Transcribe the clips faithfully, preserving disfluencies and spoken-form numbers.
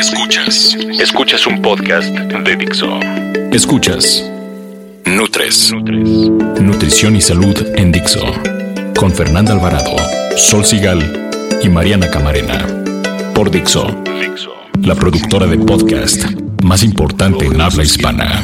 Escuchas. Escuchas un podcast de Dixo. Escuchas Nutres. Nutrición y salud en Dixo. Con Fernanda Alvarado, Sol Sigal y Mariana Camarena. Por Dixo, la productora de podcast más importante en habla hispana.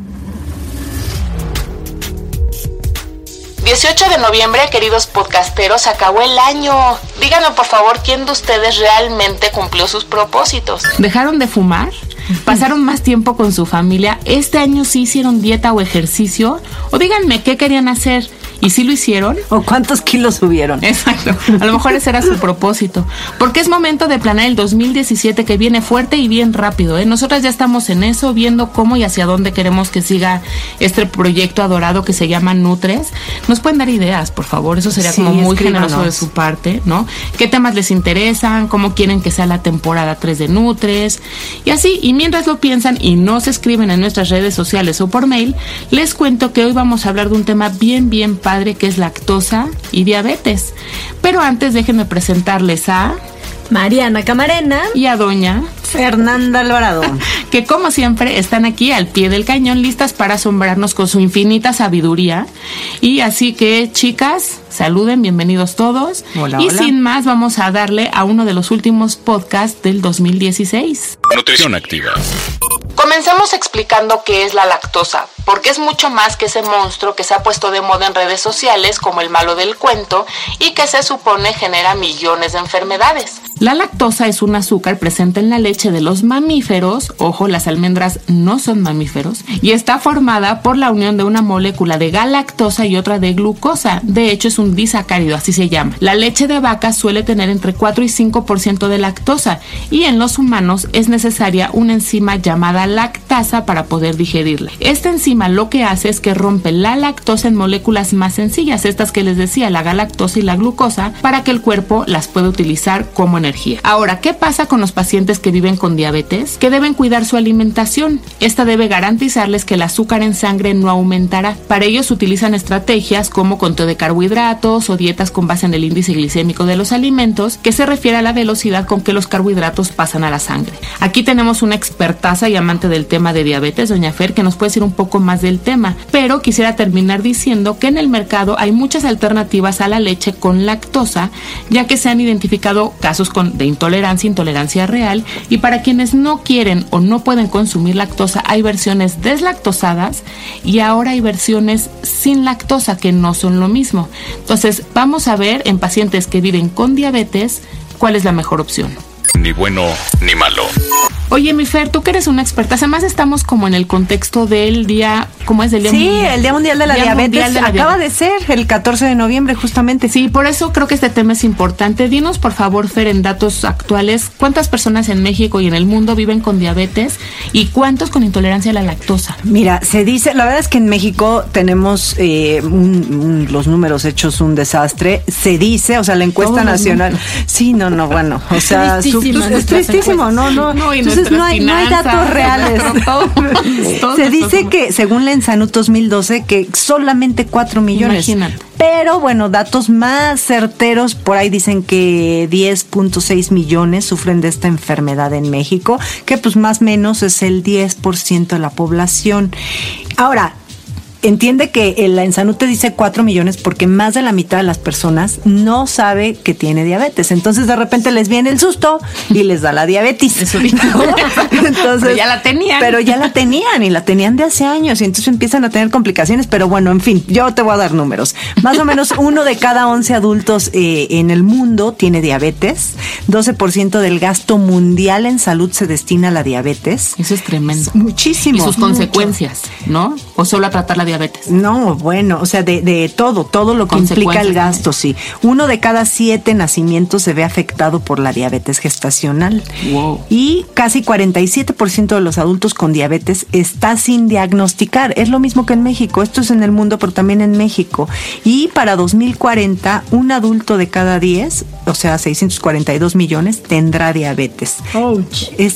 dieciocho de noviembre, queridos podcasteros, acabó el año. Díganme, por favor, ¿quién de ustedes realmente cumplió sus propósitos? ¿Dejaron de fumar? ¿Pasaron más tiempo con su familia? ¿Este año sí hicieron dieta o ejercicio? O díganme, ¿qué querían hacer? ¿Y sí lo hicieron? ¿O cuántos kilos subieron? Exacto. A lo mejor ese era su propósito. Porque es momento de planear el dos mil diecisiete, que viene fuerte y bien rápido, ¿eh? Nosotras ya estamos en eso, viendo cómo y hacia dónde queremos que siga este proyecto adorado que se llama Nutres. ¿Nos pueden dar ideas, por favor? Eso sería sí, como muy escríbanos. Generoso de su parte, ¿no? ¿Qué temas les interesan? ¿Cómo quieren que sea la temporada tres de Nutres? Y así, y mientras lo piensan y nos escriben en nuestras redes sociales o por mail, les cuento que hoy vamos a hablar de un tema bien, bien padre, que es lactosa y diabetes. Pero antes déjenme presentarles a Mariana Camarena y a doña Fernanda Alvarado, que como siempre están aquí al pie del cañón, listas para asombrarnos con su infinita sabiduría. Y así que, chicas, saluden, bienvenidos todos. Hola, y hola. sin más, vamos a darle a uno de los últimos podcasts del dos mil dieciséis. Nutrición activa. Comencemos explicando qué es la lactosa, porque es mucho más que ese monstruo que se ha puesto de moda en redes sociales como el malo del cuento y que se supone genera millones de enfermedades. La lactosa es un azúcar presente en la leche de los mamíferos, ojo, las almendras no son mamíferos, y está formada por la unión de una molécula de galactosa y otra de glucosa. De hecho, es un disacárido, así se llama. La leche de vaca suele tener entre cuatro y cinco por ciento de lactosa, y en los humanos es necesaria una enzima llamada lactasa para poder digerirla. Esta enzima lo que hace es que rompe la lactosa en moléculas más sencillas, estas que les decía, la galactosa y la glucosa, para que el cuerpo las pueda utilizar como energía. Ahora, ¿qué pasa con los pacientes que viven con diabetes? Que deben cuidar su alimentación. Esta debe garantizarles que el azúcar en sangre no aumentará. Para ellos utilizan estrategias como conteo de carbohidratos o dietas con base en el índice glicémico de los alimentos, que se refiere a la velocidad con que los carbohidratos pasan a la sangre. Aquí tenemos una expertaza y amante del tema de diabetes, doña Fer, que nos puede decir un poco más del tema, pero quisiera terminar diciendo que en el mercado hay muchas alternativas a la leche con lactosa, ya que se han identificado casos con de intolerancia, intolerancia real, y para quienes no quieren o no pueden consumir lactosa, hay versiones deslactosadas y ahora hay versiones sin lactosa que no son lo mismo. Entonces, vamos a ver en pacientes que viven con diabetes cuál es la mejor opción. Ni bueno ni malo. Oye, mi Fer, tú que eres una experta, además estamos como en el contexto del día, ¿cómo es? Del día sí, mundial, el Día Mundial de la Día Diabetes Mundial de la acaba Diabetes. de ser el catorce de noviembre justamente. Sí, por eso creo que este tema es importante. Dinos, por favor, Fer, en datos actuales, ¿cuántas personas en México y en el mundo viven con diabetes y cuántos con intolerancia a la lactosa? Mira, se dice, la verdad es que en México tenemos eh, un, un, los números hechos un desastre. Se dice, o sea, la encuesta Todos nacional. Sí, no, no, bueno, o sea, su, es tristísimo, no, no. no y Entonces no hay, no hay datos reales. Todo, todo se dice que, según la Ensanut dos mil doce, que solamente cuatro millones. Imagínate. Pero bueno, datos más certeros, por ahí dicen que diez punto seis millones sufren de esta enfermedad en México, que pues más o menos es el diez por ciento de la población. Ahora, entiende que la Ensanut te dice cuatro millones porque más de la mitad de las personas no sabe que tiene diabetes. Entonces de repente les viene el susto y les da la diabetes. Eso dijo. Entonces, pero ya la tenían. Pero ya la tenían y la tenían de hace años y entonces empiezan a tener complicaciones. Pero bueno, en fin, yo te voy a dar números. Más o menos uno de cada once adultos eh, en el mundo tiene diabetes. doce por ciento del gasto mundial en salud se destina a la diabetes. Eso es tremendo. Muchísimo. Y sus mucho. consecuencias, ¿no? O solo a tratar la diabetes. No, bueno, o sea, de, de todo, todo lo que implica el gasto, sí. Uno de cada siete nacimientos se ve afectado por la diabetes gestacional. Wow. Y casi cuarenta y siete por ciento de los adultos con diabetes está sin diagnosticar. Es lo mismo que en México. Esto es en el mundo, pero también en México. Y para dos mil cuarenta, un adulto de cada diez, o sea, seiscientos cuarenta y dos millones, tendrá diabetes. Ouch. Es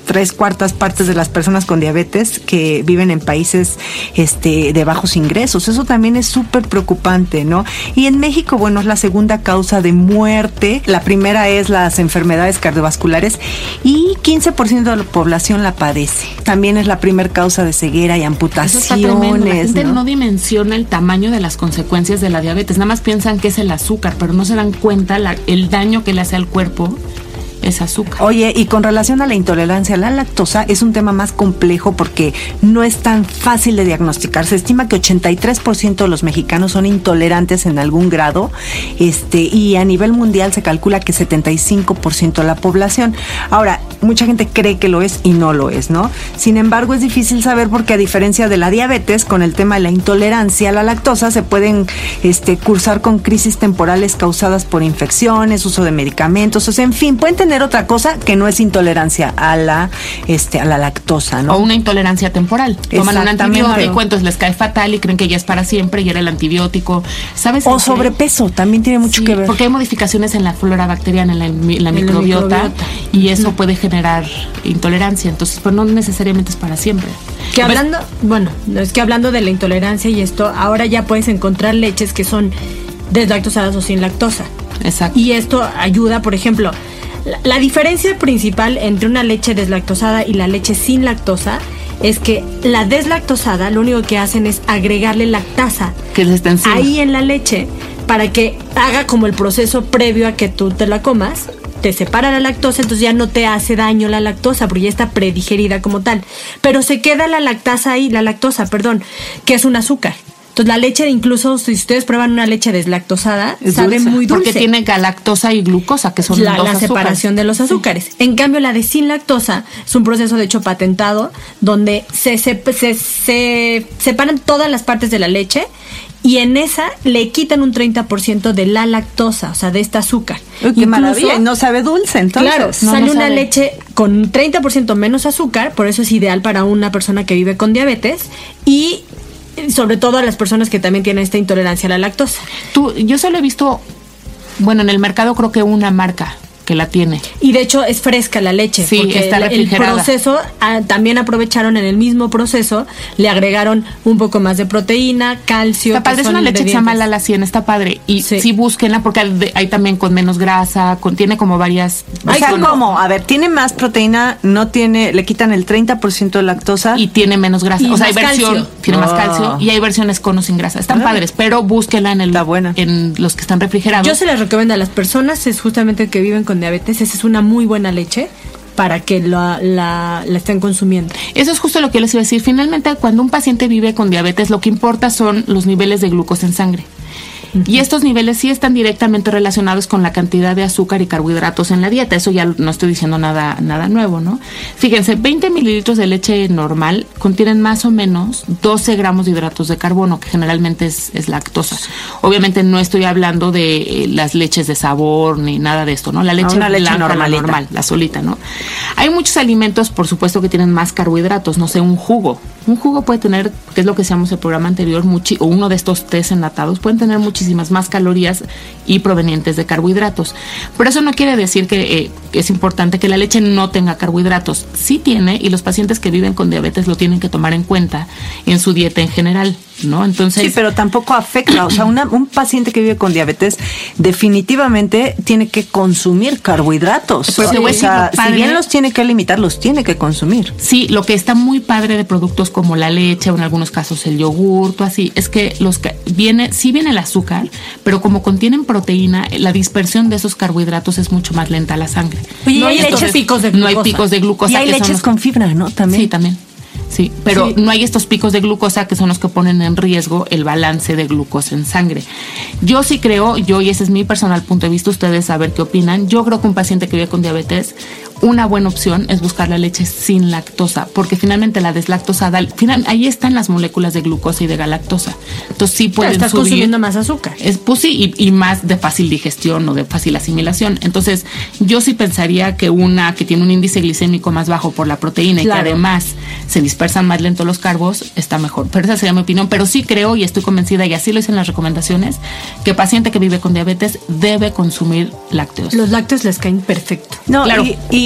tres cuartas partes de las personas con diabetes que viven en países este, de bajos ingresos. Eso también es súper preocupante, ¿no? Y en México, bueno, es la segunda causa de muerte. La primera es las enfermedades cardiovasculares y quince por ciento de la población la padece. También es la primera causa de ceguera y amputaciones. Eso está tremendo. La gente ¿no? no dimensiona el tamaño de las consecuencias de la diabetes. Nada más piensan que es el azúcar, pero no se dan cuenta la, el daño que le hace al cuerpo es azúcar. Oye, y con relación a la intolerancia a la lactosa, es un tema más complejo porque no es tan fácil de diagnosticar. Se estima que ochenta y tres por ciento de los mexicanos son intolerantes en algún grado, este, y a nivel mundial se calcula que setenta y cinco por ciento de la población. Ahora, mucha gente cree que lo es y no lo es, ¿no? Sin embargo, es difícil saber porque a diferencia de la diabetes, con el tema de la intolerancia a la lactosa, se pueden este, cursar con crisis temporales causadas por infecciones, uso de medicamentos, o sea, en fin, pueden tener otra cosa que no es intolerancia a la este a la lactosa, ¿no? O una intolerancia temporal. Toman un antibiótico, entonces les cae fatal y creen que ya es para siempre y era el antibiótico. ¿Sabes? O sobrepeso, también tiene mucho sí, que ver. Porque hay modificaciones en la flora bacteriana, en la, en la, microbiota, la microbiota, y eso uh-huh. puede generar intolerancia. Entonces, pues no necesariamente es para siempre. Que hablando, bueno, es que hablando de la intolerancia y esto, ahora ya puedes encontrar leches que son deslactosadas o sin lactosa. Exacto. Y esto ayuda, por ejemplo, La, la diferencia principal entre una leche deslactosada y la leche sin lactosa es que la deslactosada lo único que hacen es agregarle lactasa que les está encima. Ahí en la leche para que haga como el proceso previo a que tú te la comas, te separa la lactosa, entonces ya no te hace daño la lactosa porque ya está predigerida como tal, pero se queda la lactasa ahí, la lactosa, perdón, que es un azúcar. Entonces la leche, incluso si ustedes prueban una leche deslactosada, es sabe dulce, muy dulce. Porque tiene galactosa y glucosa, que son la, dos la azúcares. separación de los azúcares. Sí. En cambio, la de sin lactosa es un proceso de hecho patentado, donde se, se, se, se separan todas las partes de la leche y en esa le quitan un treinta por ciento de la lactosa, o sea, de este azúcar. Uy, qué incluso, maravilla, no sabe dulce, entonces. Claro, no, sale no una sabe. leche con treinta por ciento menos azúcar, por eso es ideal para una persona que vive con diabetes y sobre todo a las personas que también tienen esta intolerancia a la lactosa. Tú, yo solo he visto, bueno, en el mercado creo que una marca que la tiene. Y de hecho es fresca la leche. Sí, porque está refrigerada. El proceso, ah, también aprovecharon en el mismo proceso, le agregaron un poco más de proteína, calcio. Está padre, es una leche que se llama Lala cien, está padre. Y sí, sí búsquenla porque hay, hay también con menos grasa, con, tiene como varias... O sea, ¿cómo? A ver, tiene más proteína, no tiene, le quitan el treinta por ciento de lactosa. Y tiene menos grasa. Y o sea, hay versión, calcio. tiene Oh. más calcio y hay versiones con o sin grasa. Están Ah. padres, pero búsquenla en el Está buena. en los que están refrigerados. Yo se les recomiendo a las personas, es justamente que viven con diabetes, esa es una muy buena leche para que la, la, la estén consumiendo. Eso es justo lo que les iba a decir. Finalmente, cuando un paciente vive con diabetes, lo que importa son los niveles de glucosa en sangre. Uh-huh. Y estos niveles sí están directamente relacionados con la cantidad de azúcar y carbohidratos en la dieta. Eso ya no estoy diciendo nada, nada nuevo, ¿no? Fíjense, veinte mililitros de leche normal contienen más o menos doce gramos de hidratos de carbono, que generalmente es, es lactosa. Obviamente no estoy hablando de eh, las leches de sabor ni nada de esto, ¿no? La leche, no, una leche blanca, la normalita. normal, la solita, ¿no? Hay muchos alimentos, por supuesto, que tienen más carbohidratos. No sé, un jugo. Un jugo puede tener, que es lo que decíamos en el programa anterior, muchi- o uno de estos tés enlatados, pueden tener muchísimas más calorías y provenientes de carbohidratos. Pero eso no quiere decir que eh, es importante que la leche no tenga carbohidratos. Sí tiene, y los pacientes que viven con diabetes lo tienen que tomar en cuenta en su dieta en general, ¿no? Entonces, sí, pero tampoco afecta. O sea, una, un paciente que vive con diabetes definitivamente tiene que consumir carbohidratos. Pero te voy a o decir, sea, lo padre- si bien los tiene que limitar, los tiene que consumir. sí, lo que está muy padre de productos como la leche o en algunos casos el yogurt o así, es que los que viene, sí viene el azúcar, pero como contienen proteína, la dispersión de esos carbohidratos es mucho más lenta a la sangre. Oye, no hay hay estos leches picos de No hay glucosa. picos de glucosa. Y hay que son leches los- con fibra, ¿no? También. Sí, también. Sí, pero Sí. no hay estos picos de glucosa que son los que ponen en riesgo el balance de glucosa en sangre. Yo sí creo, yo, y ese es mi personal punto de vista, ustedes a ver qué opinan, yo creo que un paciente que vive con diabetes, una buena opción es buscar la leche sin lactosa, porque finalmente la deslactosada, al final, ahí están las moléculas de glucosa y de galactosa. Entonces sí pueden Estás subir. consumiendo más azúcar. Es, pues sí, y, y más de fácil digestión o de fácil asimilación. Entonces, yo sí pensaría que una que tiene un índice glicémico más bajo por la proteína Claro. y que además se dispersan más lento los carbos, está mejor. Pero esa sería mi opinión. Pero sí creo y estoy convencida, y así lo dicen las recomendaciones, que paciente que vive con diabetes debe consumir lácteos. Los lácteos les caen perfecto. No, Claro. y, y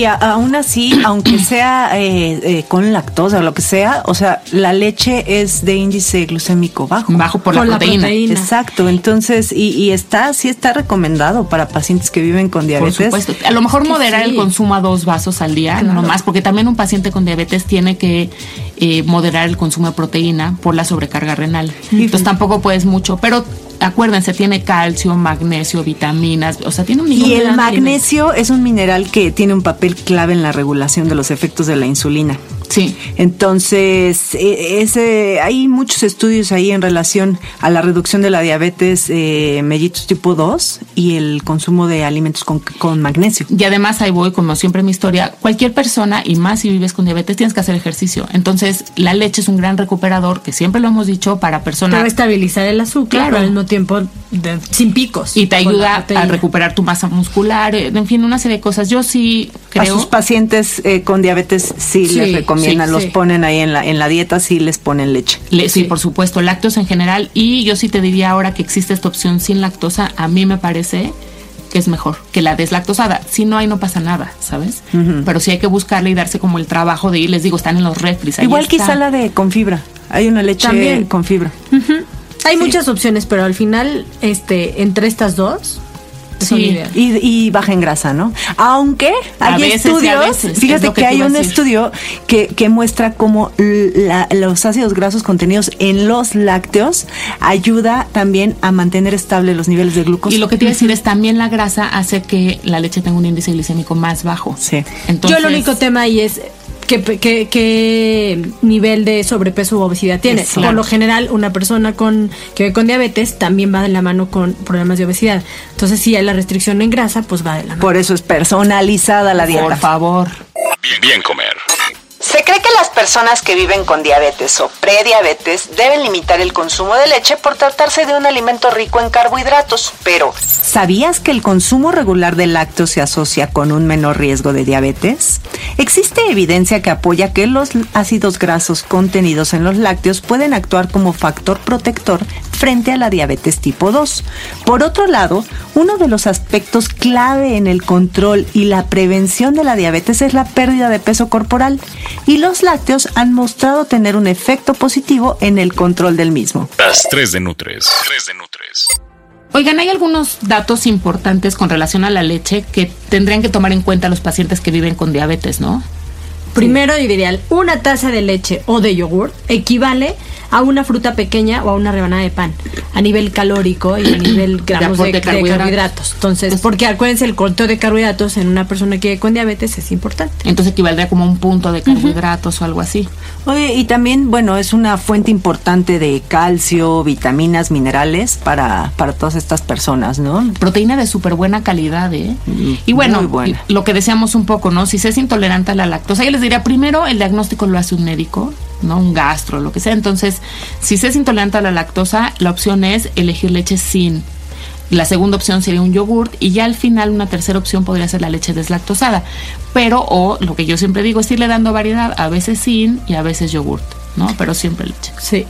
y a, aún así, aunque sea eh, eh, con lactosa o lo que sea, o sea, la leche es de índice glucémico bajo. Bajo por, por la, proteína. la proteína. Exacto, entonces, y, y está, sí está recomendado para pacientes que viven con diabetes. Por supuesto. A lo mejor moderar sí. el consumo a dos vasos al día, claro. no más, porque también un paciente con diabetes tiene que eh, moderar el consumo de proteína por la sobrecarga renal. Uh-huh. Entonces tampoco puedes mucho, pero acuérdense, tiene calcio, magnesio, vitaminas, o sea, tiene un millón Y de el magnesio es un mineral que tiene un papel clave en la regulación de los efectos de la insulina. Sí. Entonces, ese, hay muchos estudios ahí en relación a la reducción de la diabetes eh, mellitus tipo dos y el consumo de alimentos con, con magnesio. Y además, ahí voy, como siempre en mi historia, cualquier persona, y más si vives con diabetes, tienes que hacer ejercicio. Entonces, la leche es un gran recuperador, que siempre lo hemos dicho, para personas... Para estabilizar el azúcar, claro. pero al mismo tiempo de, sin picos. Y te ayuda a recuperar tu masa muscular, en fin, una serie de cosas. Yo sí creo... A sus pacientes eh, con diabetes sí, sí les recomiendan. Sí, los sí. ponen ahí en la en la dieta, sí les ponen leche. Le, sí, sí, por supuesto, lácteos en general. Y yo sí te diría ahora que existe esta opción sin lactosa, a mí me parece que es mejor que la deslactosada. Si no hay, no pasa nada, ¿sabes? Uh-huh. Pero sí hay que buscarla y darse como el trabajo de ir. Les digo, están en los refris. Igual quizá la de con fibra. Hay una leche también con fibra. Uh-huh. Hay sí. muchas opciones, pero al final, este, entre estas dos... Sí, y, y baja en grasa, ¿no? Aunque hay veces, estudios, veces, fíjate que, que hay un estudio que, que muestra cómo la, los ácidos grasos contenidos en los lácteos ayuda también a mantener estable los niveles de glucosa. Y lo que te iba a decir es también la grasa hace que la leche tenga un índice glicémico más bajo. Sí. Entonces, yo el único tema ahí es ¿Qué, qué, qué nivel de sobrepeso u obesidad tienes? Claro. Por lo general, una persona con que vive con diabetes también va de la mano con problemas de obesidad. Entonces, si hay la restricción en grasa, pues va de la mano. Por eso es personalizada la dieta. Por favor. Bien, bien comer. Se cree que las personas que viven con diabetes o prediabetes deben limitar el consumo de leche por tratarse de un alimento rico en carbohidratos, pero ¿sabías que el consumo regular de lácteos se asocia con un menor riesgo de diabetes? Existe evidencia que apoya que los ácidos grasos contenidos en los lácteos pueden actuar como factor protector frente a la diabetes tipo dos. Por otro lado, uno de los aspectos clave en el control y la prevención de la diabetes es la pérdida de peso corporal, y los lácteos han mostrado tener un efecto positivo en el control del mismo. Las tres de Nutres. tres de Nutres. Oigan, hay algunos datos importantes con relación a la leche que tendrían que tomar en cuenta los pacientes que viven con diabetes, ¿no? Primero, yo diría, una taza de leche o de yogur equivale a una fruta pequeña o a una rebanada de pan, a nivel calórico y a nivel gramos de, de, de, carbohidratos. de carbohidratos. Entonces, porque acuérdense, el conteo de carbohidratos en una persona que vive con diabetes es importante. Entonces equivaldría como un punto de carbohidratos uh-huh. o algo así. Oye, y también, bueno, es una fuente importante de calcio, vitaminas, minerales para, para todas estas personas, ¿no? Proteína de súper buena calidad, ¿eh? Mm, y bueno, buena. lo que deseamos un poco, ¿no? Si se es intolerante a la lactosa, yo les diría, primero, el diagnóstico lo hace un médico, ¿no? Un gastro, lo que sea. Entonces, si se es intolerante a la lactosa, la opción es elegir leche sin. La segunda opción sería un yogurt y ya al final una tercera opción podría ser la leche deslactosada. Pero, o lo que yo siempre digo es irle dando variedad, a veces sin y a veces yogurt, ¿no? Pero siempre leche. Sí.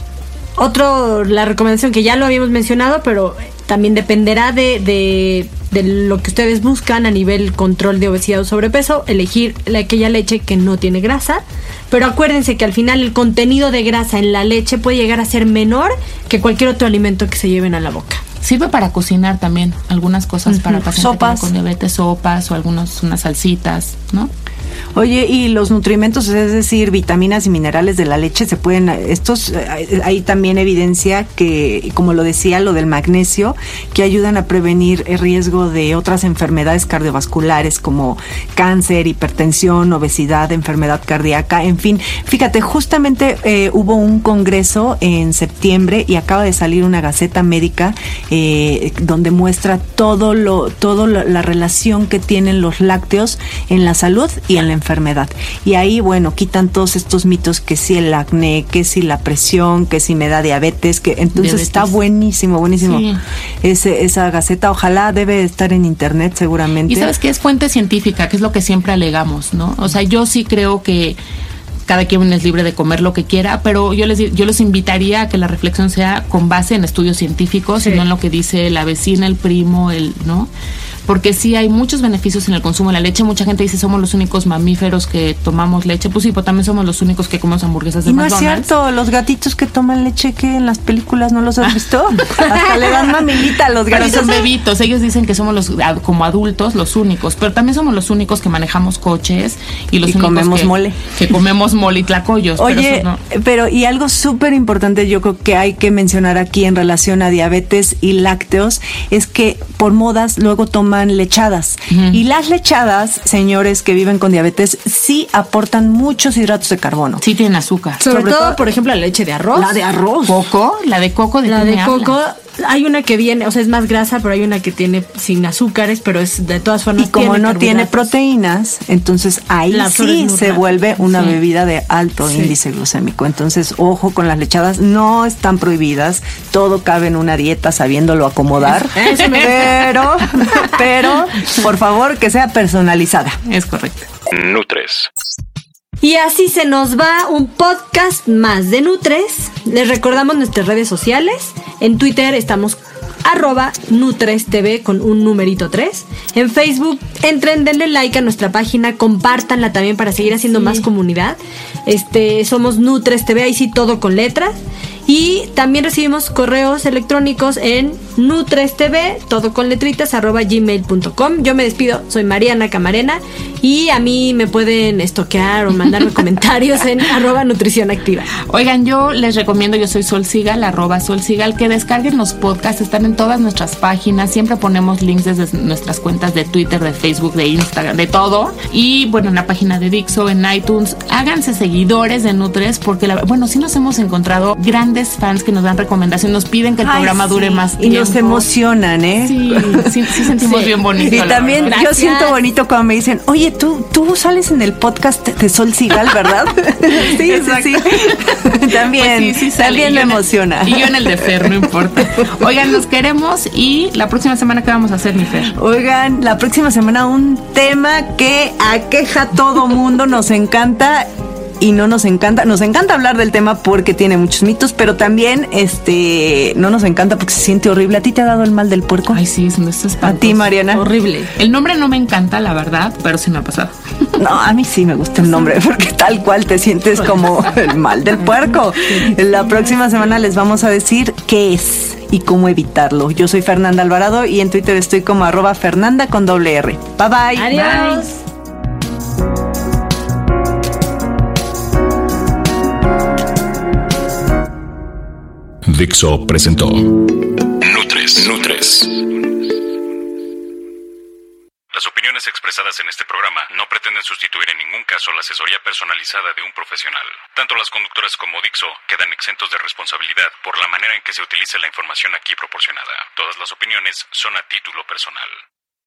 Otro, la recomendación que ya lo habíamos mencionado, pero también dependerá de, de, de lo que ustedes buscan a nivel control de obesidad o sobrepeso, elegir la, aquella leche que no tiene grasa. Pero acuérdense que al final el contenido de grasa en la leche puede llegar a ser menor que cualquier otro alimento que se lleven a la boca. Sirve para cocinar también algunas cosas uh-huh. para pacientes sopas. con diabetes, sopas o algunas unas salsitas, ¿no? Oye, y los nutrimentos, es decir, vitaminas y minerales de la leche se pueden, estos, hay también evidencia que, como lo decía, lo del magnesio, que ayudan a prevenir el riesgo de otras enfermedades cardiovasculares como cáncer, hipertensión, obesidad, enfermedad cardíaca, en fin. Fíjate, justamente eh, hubo un congreso en septiembre y acaba de salir una gaceta médica eh, donde muestra todo lo, todo lo, la relación que tienen los lácteos en la salud y en la enfermedad. Y ahí, bueno, quitan todos estos mitos, que si el acné, que si la presión, que si me da diabetes, que entonces diabetes. Está buenísimo, buenísimo. Sí. Ese, esa gaceta, ojalá debe estar en internet seguramente. Y sabes que es fuente científica, que es lo que siempre alegamos, ¿no? O sea, yo sí creo que cada quien es libre de comer lo que quiera, pero yo les yo los invitaría a que la reflexión sea con base en estudios científicos, sí. y no en lo que dice la vecina, el primo, el, ¿no? porque sí hay muchos beneficios en el consumo de la leche. Mucha gente dice somos los únicos mamíferos que tomamos leche. Pues sí, pero también somos los únicos que comemos hamburguesas de y no McDonald's. No es cierto, los gatitos que toman leche, que en las películas no los has visto. Hasta le dan mamilita a los gatitos. Pero son bebitos. Ellos dicen que somos los como adultos los únicos, pero también somos los únicos que manejamos coches y los y únicos comemos que, mole. que comemos mole y tlacoyos. Oye, pero, no. pero y algo súper importante yo creo que hay que mencionar aquí en relación a diabetes y lácteos es que por modas luego toman lechadas. Uh-huh. Y las lechadas, señores que viven con diabetes, sí aportan muchos hidratos de carbono. Sí tienen azúcar. Sobre, Sobre todo, todo, por ejemplo, la leche de arroz. La de arroz. Coco, la de coco. ¿De la qué de me coco. hablas? Hay una que viene, o sea, es más grasa, pero hay una que tiene sin azúcares, pero es de todas formas. Y como tiene no tiene proteínas, entonces ahí la sí se vuelve una sí. bebida de alto sí. índice glucémico. Entonces, ojo con las lechadas, no están prohibidas, todo cabe en una dieta sabiéndolo acomodar, Eso me pero, pero, por favor, que sea personalizada. Es correcto. Nutres. Y así se nos va un podcast más de Nutres. Les recordamos nuestras redes sociales. En Twitter estamos arroba Nutres T V con un numerito tres. En Facebook, entren, denle like a nuestra página, compártanla también para seguir haciendo sí. más comunidad. Este, somos Nutres T V, ahí sí todo con letras. Y también recibimos correos electrónicos en nutrestv, todo con letritas, arroba gmail punto com. Yo me despido, soy Mariana Camarena y a mí me pueden estoquear o mandarme comentarios en arroba nutrición activa. Oigan, yo les recomiendo, yo soy Sol Sigal, arroba Sol Sigal, que descarguen los podcasts, están en todas nuestras páginas, siempre ponemos links desde nuestras cuentas de Twitter, de Facebook, de Instagram, de todo. Y bueno, en la página de Dixo, en iTunes, háganse seguidores de Nutres, porque la, bueno, sí nos hemos encontrado grandes fans que nos dan recomendaciones, nos piden que el Ay, programa sí. dure más y tiempo. nos emocionan, ¿eh? Sí, sí, sí sentimos sí. bien bonito. Y también yo siento bonito cuando me dicen, oye, tú, tú sales en el podcast de Sol Sigal, ¿verdad? sí, sí, sí. también, pues sí, sí también me emociona. El, y yo en el de Fer, no importa. Oigan, los queremos y la próxima semana, ¿qué vamos a hacer, mi Fer? Oigan, la próxima semana un tema que aqueja a todo mundo, nos encanta. Y no nos encanta, nos encanta hablar del tema porque tiene muchos mitos, pero también este no nos encanta porque se siente horrible. ¿A ti te ha dado el mal del puerco? Ay, sí, son de estos espantos. ¿A ti, Mariana? Horrible. El nombre no me encanta, la verdad, pero sí me ha pasado. No, a mí sí me gusta el nombre porque tal cual te sientes como el mal del puerco. La próxima semana les vamos a decir qué es y cómo evitarlo. Yo soy Fernanda Alvarado y en Twitter estoy como arroba Fernanda con doble R. Bye bye. Adiós. Bye. Dixo presentó Nutres. Nutres. Las opiniones expresadas en este programa no pretenden sustituir en ningún caso la asesoría personalizada de un profesional. Tanto las conductoras como Dixo quedan exentos de responsabilidad por la manera en que se utilice la información aquí proporcionada. Todas las opiniones son a título personal.